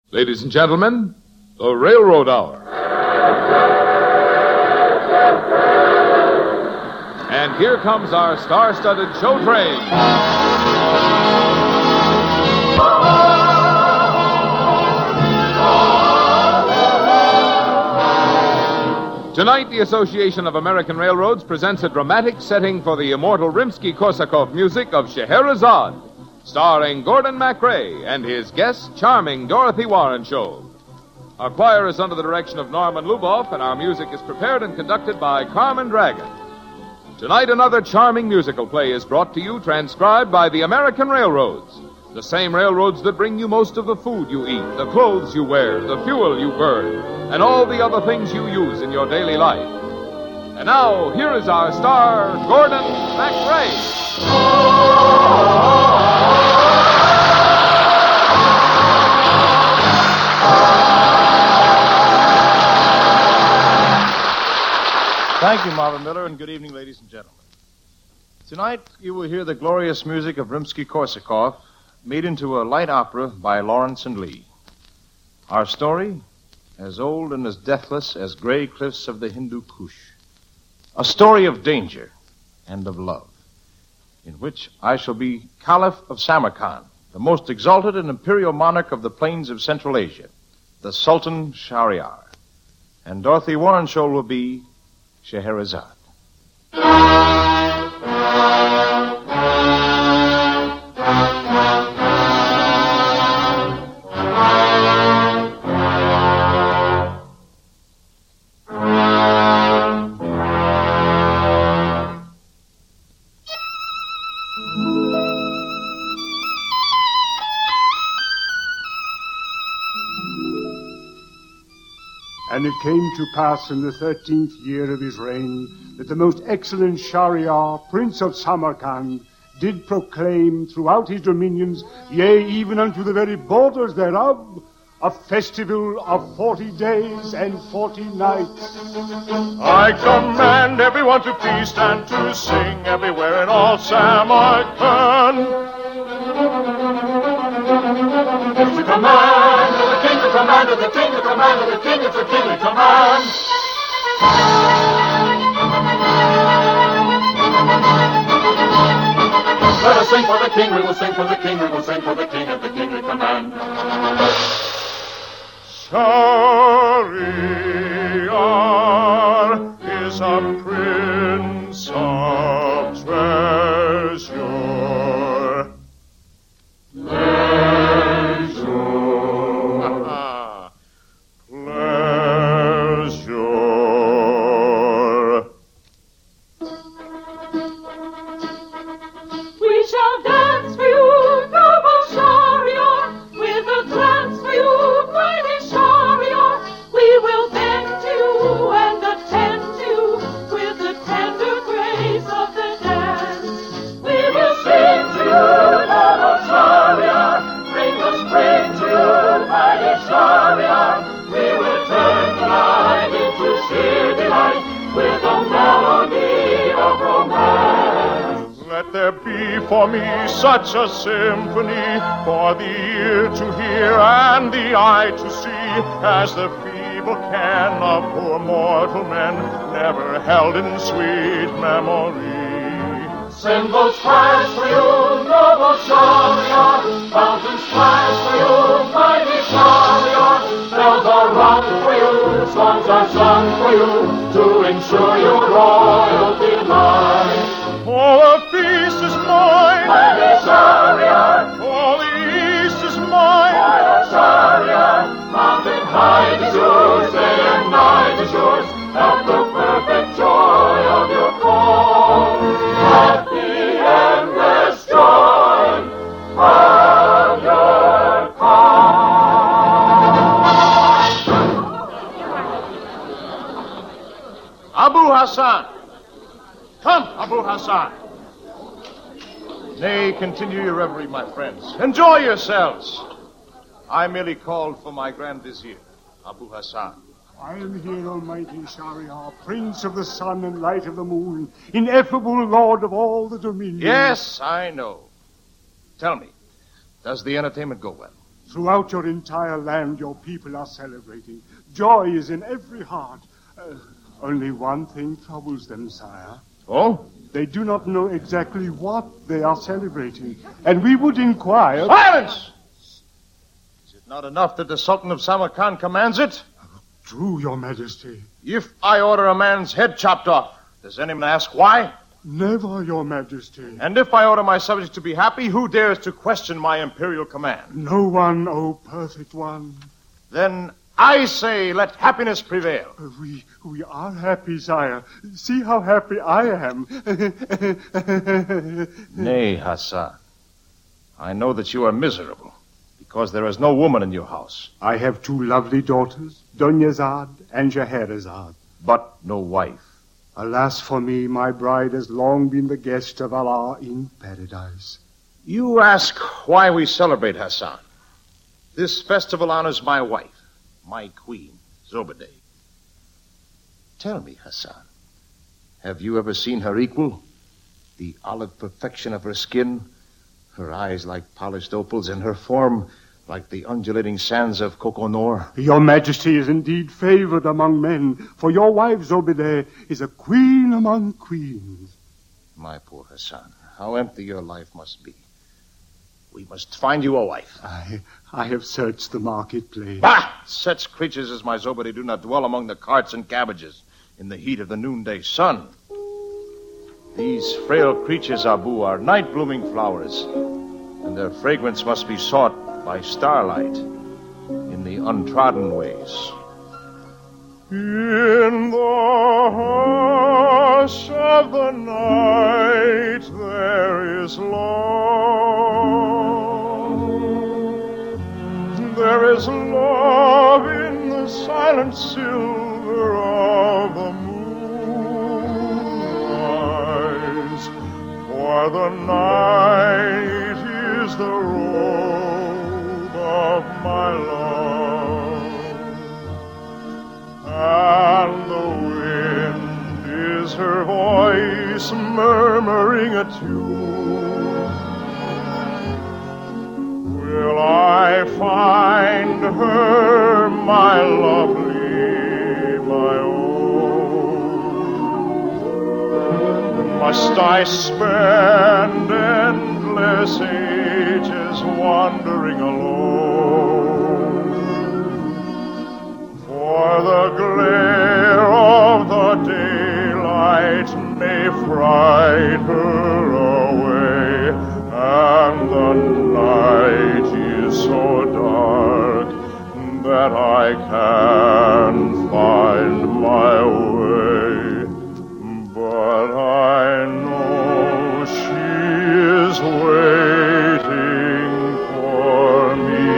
Ladies and gentlemen, the Railroad Hour. And here comes our star-studded show train. Tonight, the Association of American Railroads presents a dramatic setting for the immortal Rimsky-Korsakov music of Scheherazade, starring Gordon MacRae and his guest, charming Dorothy Warrenshow. Our choir is under the direction of Norman Luboff, and our music is prepared and conducted by Carmen Dragon. Tonight, another charming musical play is brought to you, transcribed by the American Railroads, the same railroads that bring you most of the food you eat, the clothes you wear, the fuel you burn, and all the other things you use in your daily life. And now, here is our star, Gordon MacRae. Thank you, Marvin Miller, and good evening, ladies and gentlemen. Tonight, you will hear the glorious music of Rimsky-Korsakov made into a light opera by Lawrence and Lee. Our story, as old and as deathless as gray cliffs of the Hindu Kush. A story of danger and of love, in which I shall be Caliph of Samarkand, the most exalted and imperial monarch of the plains of Central Asia, the Sultan Shahryar. And Dorothy Warrenshow will be Scheherazade. And it came to pass in the 13th year of his reign that the most excellent Shahryar, Prince of Samarkand, did proclaim throughout his dominions, yea, even unto the very borders thereof, a festival of 40 days and 40 nights. I command everyone to feast and to sing everywhere in all Samarkand. It's the command of the king, the command of the king, the command of the king, it's a kingly command. Let us sing for the king, we will sing for the king, we will sing for the king at the kingly command. Shahryar is a prince of treasure. For me such a symphony, for the ear to hear and the eye to see, as the feeble ken of poor mortal men, never held in sweet memory. Cymbals crash for you, noble Shahryar, fountains splash for you, mighty Shahryar, bells are rung for you, songs are sung for you, to ensure your royal delight. All the feast is mine, mighty Shahryar. All the east is mine, royal Shahryar. Mountain height is yours, day and night is yours. At the perfect joy of your call, at the endless joy of your call. Abu Hassan. Come, Abu Hassan. Nay, continue your reverie, my friends. Enjoy yourselves. I merely called for my Grand Vizier, Abu Hassan. I am here, almighty Shahryar, Prince of the sun and light of the moon, ineffable lord of all the dominions. Yes, I know. Tell me, does the entertainment go well? Throughout your entire land, your people are celebrating. Joy is in every heart. Only one thing troubles them, sire. Oh? They do not know exactly what they are celebrating. And we would inquire... Silence! Is it not enough that the Sultan of Samarkand commands it? True, your majesty. If I order a man's head chopped off, does anyone ask why? Never, your majesty. And if I order my subjects to be happy, who dares to question my imperial command? No one, O perfect one. Then I say, let happiness prevail. We are happy, sire. See how happy I am. Nay, Hassan. I know that you are miserable, because there is no woman in your house. I have two lovely daughters, Dunyazad and Scheherazade. But no wife. Alas for me, my bride has long been the guest of Allah in paradise. You ask why we celebrate, Hassan. This festival honors my wife, my queen, Zobedeh. Tell me, Hassan, have you ever seen her equal? The olive perfection of her skin, her eyes like polished opals, and her form like the undulating sands of Kokonor. Your majesty is indeed favored among men, for your wife, Zobedeh, is a queen among queens. My poor Hassan, how empty your life must be. We must find you a wife. I have searched the marketplace. Bah! Such creatures as my Zobedeh do not dwell among the carts and cabbages in the heat of the noonday sun. These frail creatures, Abu, are night-blooming flowers, and their fragrance must be sought by starlight in the untrodden ways. In the hush of the night there is love. There is love in the silent silver of the moonrise. For the night is the robe of my love, and the wind is her voice murmuring a tune. Will I find her, my lovely, my own? Must I spend endless ages wandering alone? For the glare of the daylight may fright her away, and the night is so dark that I can't find my way. But I know she is waiting for me,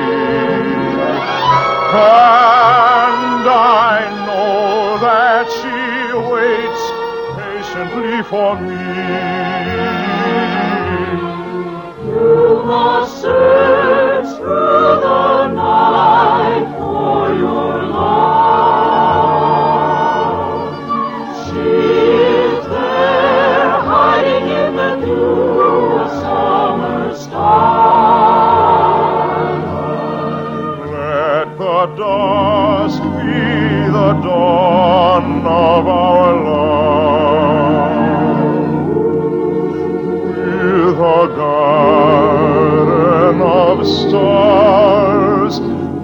and I know that she waits patiently for me. You must search through the night for your love. She is there, hiding in the dew of summer starlight. Let the dusk be the dawn of our love, with a garden of stars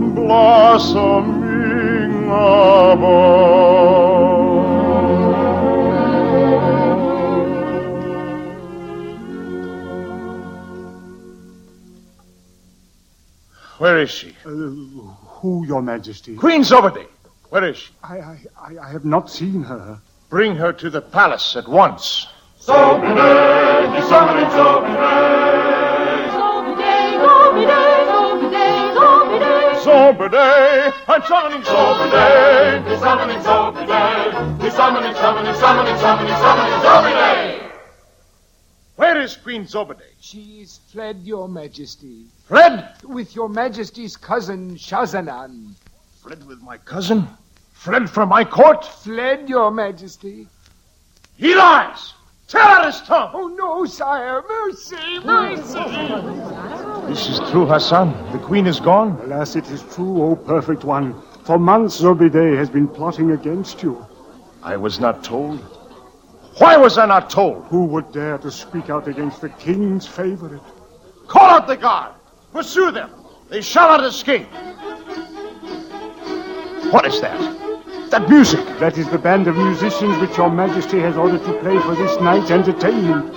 blossoming above. Where is she? Who, your majesty? Queen Zobedeh, where is she? I have not seen her. Bring her to the palace at once. Zobedeh, he's summoning Zobedeh. Zobedeh, Zobedeh, Zobedeh, Zobedeh. Zobedeh, I'm summoning Zobedeh. He's summoning Zobedeh. He's summoning Zobedeh. Where is Queen Zobedeh? She's fled, your majesty. Fled? With your majesty's cousin, Shazanan. Fled with my cousin? Fled from my court? Fled, your majesty. He lies! Tear out his tongue! Oh, no, sire. Mercy, mercy. This is true, Hassan. The queen is gone. Alas, it is true, O perfect one. For months Zobedeh has been plotting against you. I was not told. Why was I not told? Who would dare to speak out against the king's favorite? Call out the guard. Pursue them. They shall not escape. What is that? That music. That is the band of musicians which your majesty has ordered to play for this night's entertainment.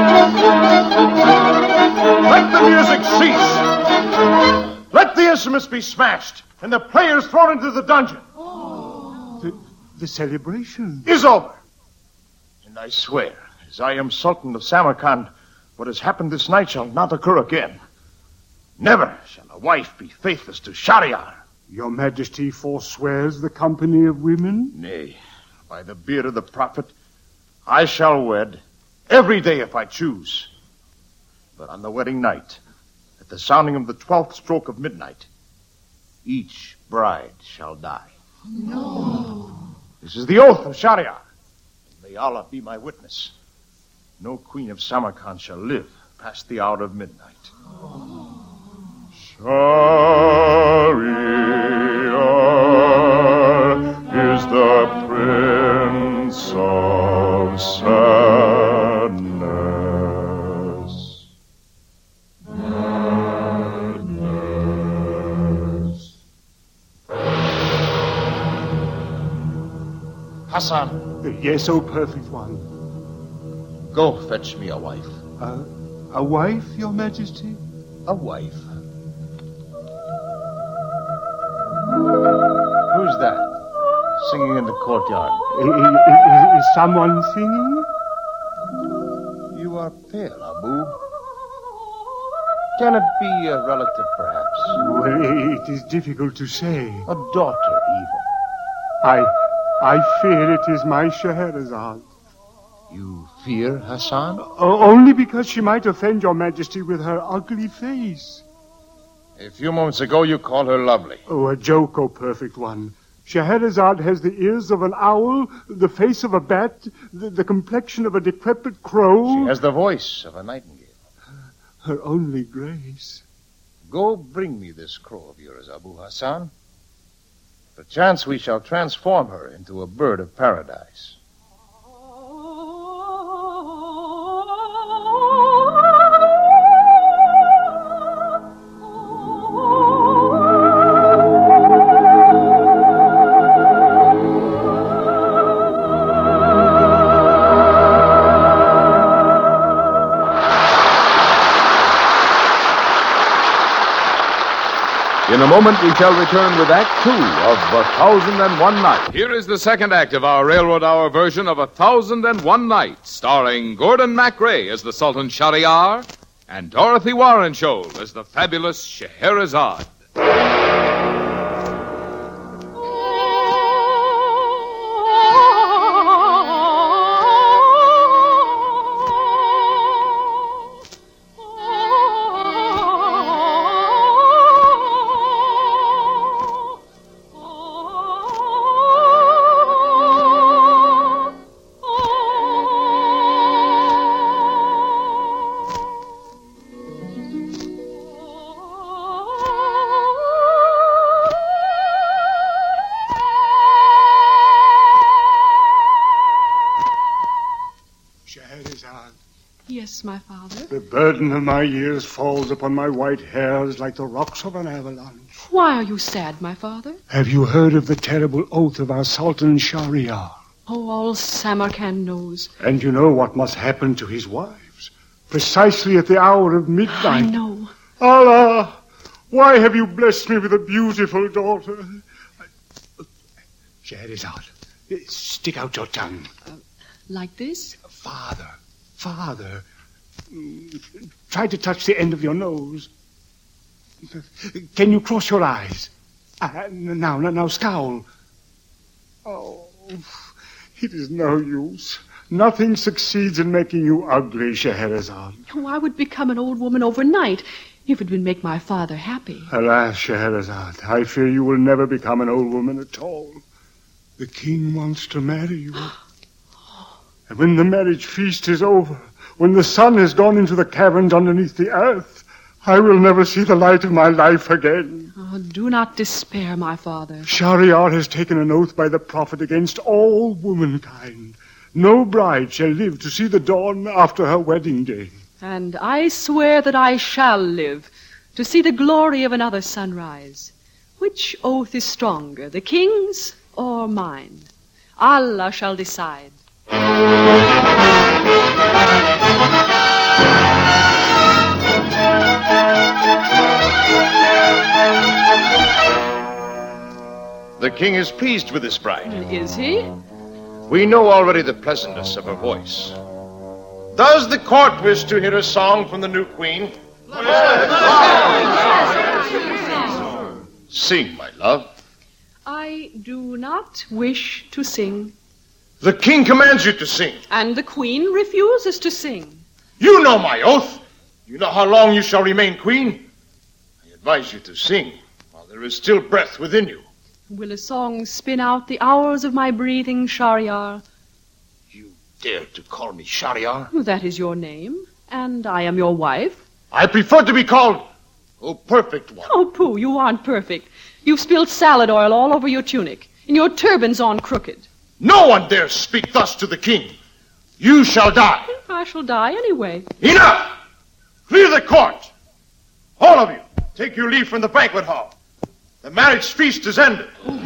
Let the music cease. Let the instruments be smashed and the players thrown into the dungeon. The celebration Is over. And I swear, as I am Sultan of Samarkand, what has happened this night shall not occur again. Never shall a wife be faithless to Shahryar. Your majesty forswears the company of women? Nay, by the beard of the prophet, I shall wed every day if I choose. But on the wedding night, at the sounding of the 12th stroke of midnight, each bride shall die. No. This is the oath of Shahryar. May Allah be my witness. No queen of Samarkand shall live past the hour of midnight. Shahryar is the prince of sadness. Hassan, Yes, O perfect one. go fetch me a wife. A wife, your majesty? A wife. Who's that? Singing in the courtyard. Is someone singing? You are pale, Abu. Can it be a relative, perhaps? Well, it is difficult to say. A daughter, even. I fear it is my Scheherazade. You fear Hassan? Only because she might offend your majesty with her ugly face. A few moments ago, you called her lovely. Oh, a joke, O perfect one. Scheherazade has the ears of an owl, the face of a bat, the complexion of a decrepit crow. She has the voice of a nightingale. Her only grace. Go bring me this crow of yours, Abu Hassan. Perchance we shall transform her into a bird of paradise. In a moment, we shall return with Act Two of 1001 Nights. Here is the second act of our Railroad Hour version of 1001 Nights, starring Gordon MacRae as the Sultan Shahryar and Dorothy Warrenshoel as the fabulous Scheherazade. Scheherazade, Yes, my father. the burden of my years falls upon my white hairs like the rocks of an avalanche. Why are you sad, my father? Have you heard of the terrible oath of our Sultan Shahryar? Oh, all Samarkand knows. And you know what must happen to his wives? Precisely at the hour of midnight. I know. Allah, why have you blessed me with a beautiful daughter? Scheherazade, stick out your tongue. Like this? Father. Try to touch the end of your nose. Can you cross your eyes? Now scowl. Oh, it is no use. Nothing succeeds in making you ugly, Scheherazade. Oh, I would become an old woman overnight if it would make my father happy. Alas, Scheherazade, I fear you will never become an old woman at all. The king wants to marry you. And when the marriage feast is over, when the sun has gone into the caverns underneath the earth, I will never see the light of my life again. Oh, do not despair, my father. Shahryar has taken an oath by the prophet against all womankind. No bride shall live to see the dawn after her wedding day. And I swear that I shall live to see the glory of another sunrise. Which oath is stronger, the king's or mine? Allah shall decide. The king is pleased with this bride. Is he? We know already the pleasantness of her voice. Does the court wish to hear a song from the new queen? Sing, my love. I do not wish to sing. The king commands you to sing. And the queen refuses to sing. You know my oath. You know how long you shall remain queen. I advise you to sing while there is still breath within you. Will a song spin out the hours of my breathing, Shahryar? You dare to call me Shahryar? That is your name, and I am your wife. I prefer to be called, O Perfect One. Oh, Pooh, you aren't perfect. You've spilled salad oil all over your tunic, and your turban's on crooked. No one dares speak thus to the king. You shall die. I shall die anyway. Enough! Clear the court. All of you, take your leave from the banquet hall. The marriage feast is ended.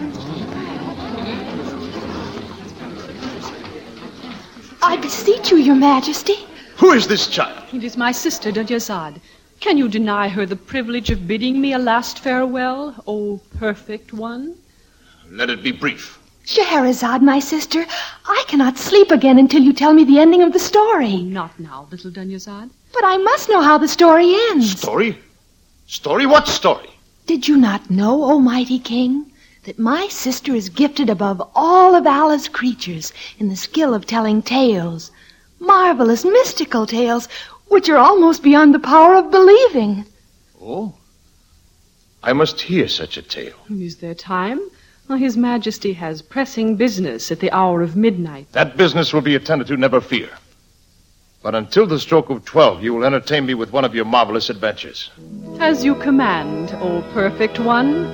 I beseech you, your majesty. Who is this child? It is my sister, Dunyazad. Can you deny her the privilege of bidding me a last farewell, O perfect one? Let it be brief. Scheherazade, my sister, I cannot sleep again until you tell me the ending of the story. Not now, little Dunyazad. But I must know how the story ends. Story? Story? What story? Did you not know, O mighty king, that my sister is gifted above all of Allah's creatures in the skill of telling tales, marvelous mystical tales, which are almost beyond the power of believing? Oh? I must hear such a tale. Is there time? Well, His Majesty has pressing business at the hour of midnight. That business will be attended to, never fear. But until the stroke of 12, you will entertain me with one of your marvelous adventures. As you command, O perfect one.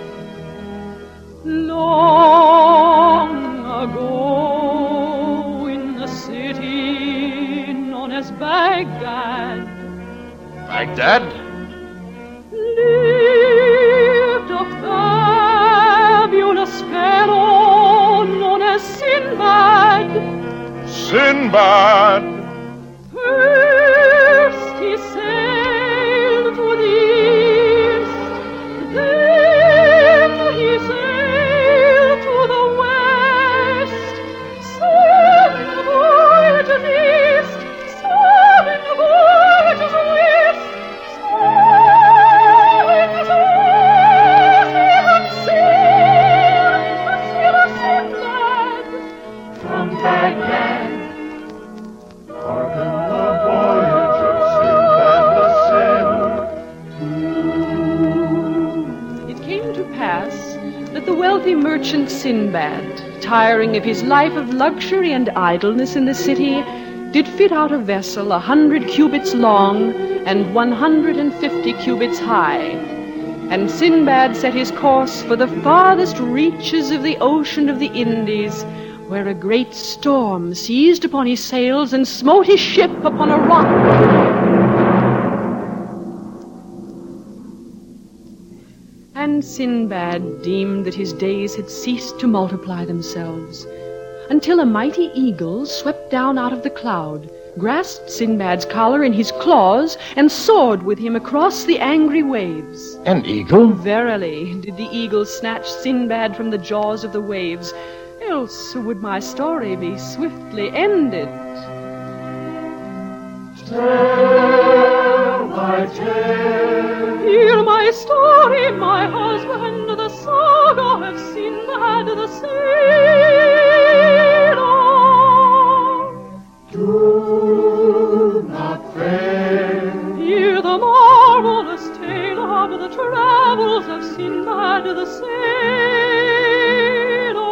Long ago, in the city known as Baghdad, Baghdad? lived a fabulous fellow known as Sinbad. Sinbad. First he sailed to the east, then he sailed to the west. Some voyages east, some voyages west, some west, and sailed Sinbad From Baghdad. The wealthy merchant Sinbad, tiring of his life of luxury and idleness in the city, did fit out a vessel 100 cubits long and 150 cubits high. And Sinbad set his course for the farthest reaches of the ocean of the Indies, where a great storm seized upon his sails and smote his ship upon a rock. And Sinbad deemed that his days had ceased to multiply themselves, until a mighty eagle swept down out of the cloud, grasped Sinbad's collar in his claws, and soared with him across the angry waves. An eagle? Verily did the eagle snatch Sinbad from the jaws of the waves, else would my story be swiftly ended. Tell my tale. Hear my story, my husband, the saga of Sinbad the sailor. Do not fail. Hear the marvelous tale of the travels of Sinbad the sailor.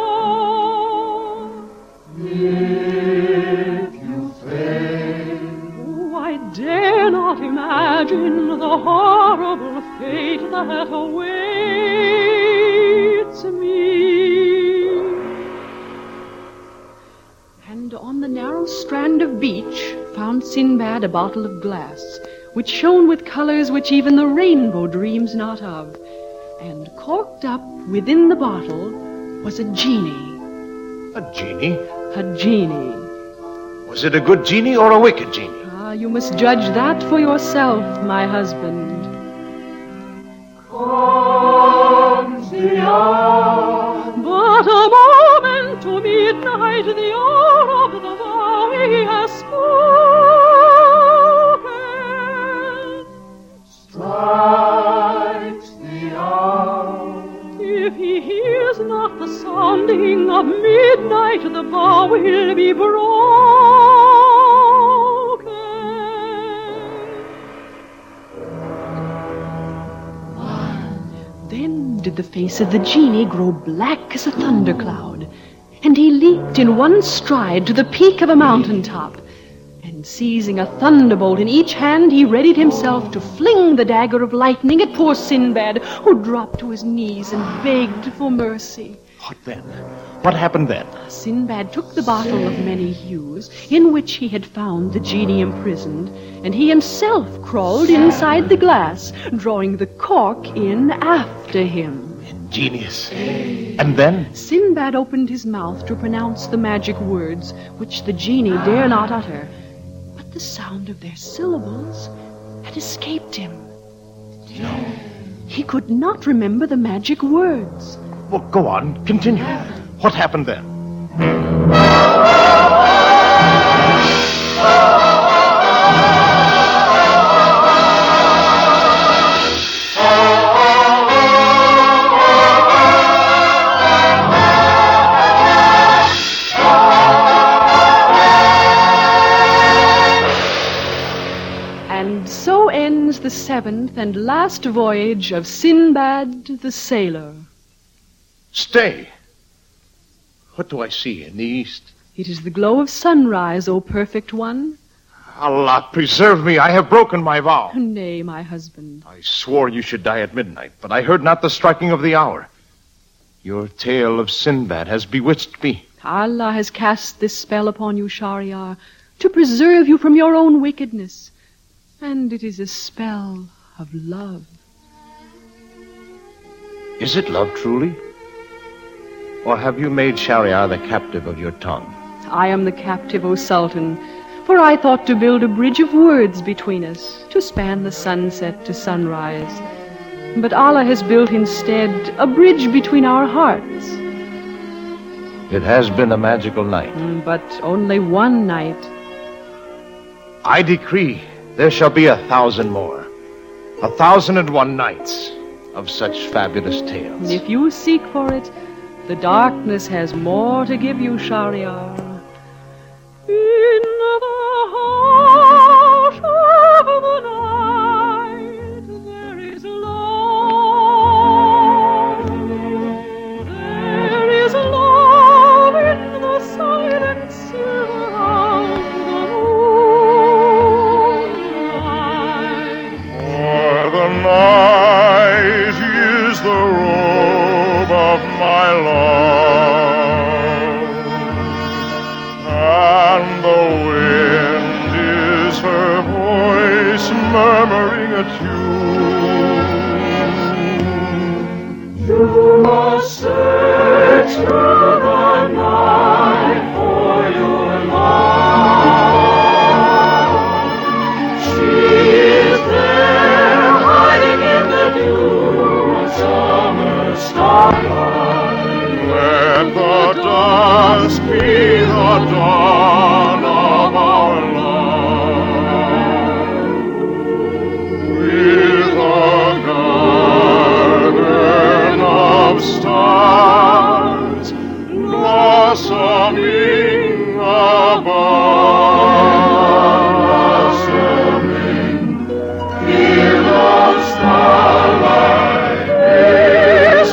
If you fail, Oh, I dare not imagine the horror awaits me. And on the narrow strand of beach found Sinbad a bottle of glass, which shone with colors which even the rainbow dreams not of. And corked up within the bottle was a genie. A genie? A genie. Was it a good genie or a wicked genie? You must judge that for yourself, my husband. Comes the hour, But a moment to midnight, the hour of the vow he has spoken. strikes the hour. If he hears not the sounding of midnight, the vow will be broken. Then did the face of the genie grow black as a thundercloud, and he leaped in one stride to the peak of a mountain top, and seizing a thunderbolt in each hand, he readied himself to fling the dagger of lightning at poor Sinbad, who dropped to his knees and begged for mercy. What then? What happened then? Sinbad took the bottle of many hues, in which he had found the genie imprisoned, and he himself crawled inside the glass, drawing the cork in after him. Ingenious. And then? Sinbad opened his mouth to pronounce the magic words, which the genie dare not utter, but the sound of their syllables had escaped him. No, he could not remember the magic words. Well, go on. Continue. What happened then? And so ends the seventh and last voyage of Sinbad the Sailor. Stay. What do I see in the east? It is the glow of sunrise, O perfect one. Allah preserve me. I have broken my vow. Nay, my husband. I swore you should die at midnight, but I heard not the striking of the hour. Your tale of Sinbad has bewitched me. Allah has cast this spell upon you, Shahryar, to preserve you from your own wickedness. And it is a spell of love. Is it love, truly? Or have you made Shahryar the captive of your tongue? I am the captive, O Sultan, for I thought to build a bridge of words between us, to span the sunset to sunrise. But Allah has built instead a bridge between our hearts. It has been a magical night. But only one night. I decree there shall be 1,000 more. 1,001 nights of such fabulous tales. If you seek for it, the darkness has more to give you, Shahryar. In the hush of the night, there is love. There is love in the silent silver of the moonlight. For the night is the robe of my love, and the wind is her voice murmuring a tune. You must search through the night for your love. She is there hiding in the dew of summer starlight. Let the dusk be the dawn of our love, with a garden of stars blossoming above, blossoming in the starlight is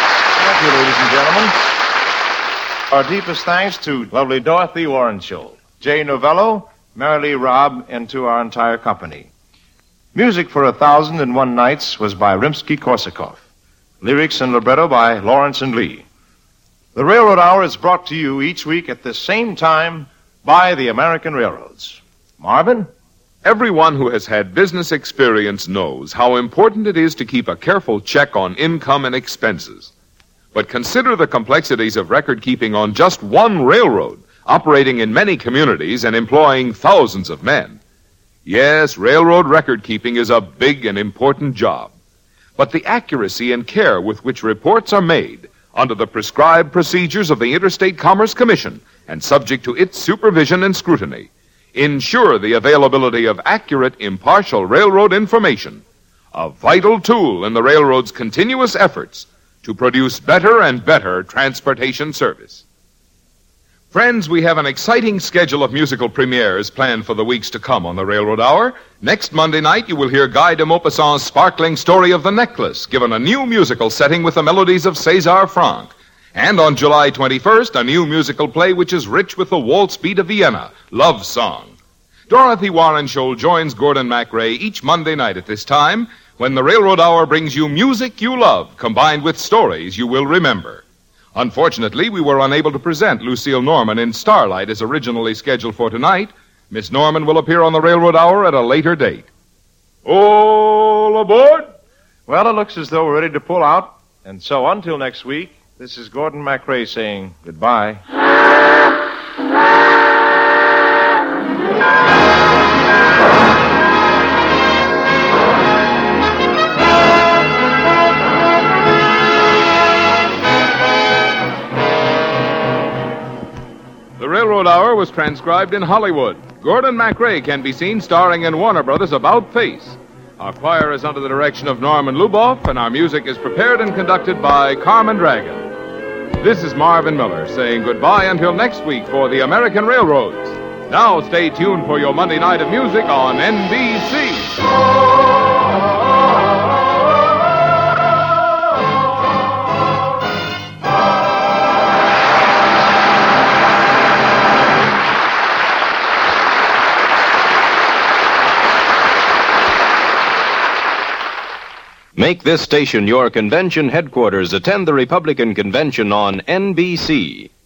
Ladies and gentlemen, our deepest thanks to lovely Dorothy Warrensholt. Jay Novello, Mary Lee Robb, and to our entire company. Music for 1,001 Nights was by Rimsky-Korsakov. Lyrics and libretto by Lawrence and Lee. The Railroad Hour is brought to you each week at the same time by the American Railroads. Marvin? Everyone who has had business experience knows how important it is to keep a careful check on income and expenses. But consider the complexities of record keeping on just one railroad, operating in many communities and employing thousands of men. Yes, railroad record keeping is a big and important job. But the accuracy and care with which reports are made under the prescribed procedures of the Interstate Commerce Commission and subject to its supervision and scrutiny ensure the availability of accurate, impartial railroad information, a vital tool in the railroad's continuous efforts to produce better and better transportation service. Friends, we have an exciting schedule of musical premieres planned for the weeks to come on the Railroad Hour. Next Monday night, you will hear Guy de Maupassant's sparkling story of The Necklace, given a new musical setting with the melodies of César Franck. And on July 21st, a new musical play which is rich with the waltz beat of Vienna, Love Song. Dorothy Warrenshoel joins Gordon MacRae each Monday night at this time when the Railroad Hour brings you music you love combined with stories you will remember. Unfortunately, we were unable to present Lucille Norman in Starlight as originally scheduled for tonight. Miss Norman will appear on the Railroad Hour at a later date. All aboard! Well, it looks as though we're ready to pull out. And so until next week, this is Gordon MacRae saying goodbye. The Railroad Hour was transcribed in Hollywood. Gordon MacRae can be seen starring in Warner Brothers' About Face. Our choir is under the direction of Norman Luboff, and our music is prepared and conducted by Carmen Dragon. This is Marvin Miller saying goodbye until next week for the American Railroads. Now stay tuned for your Monday night of music on NBC. Make this station your convention headquarters. Attend the Republican Convention on NBC.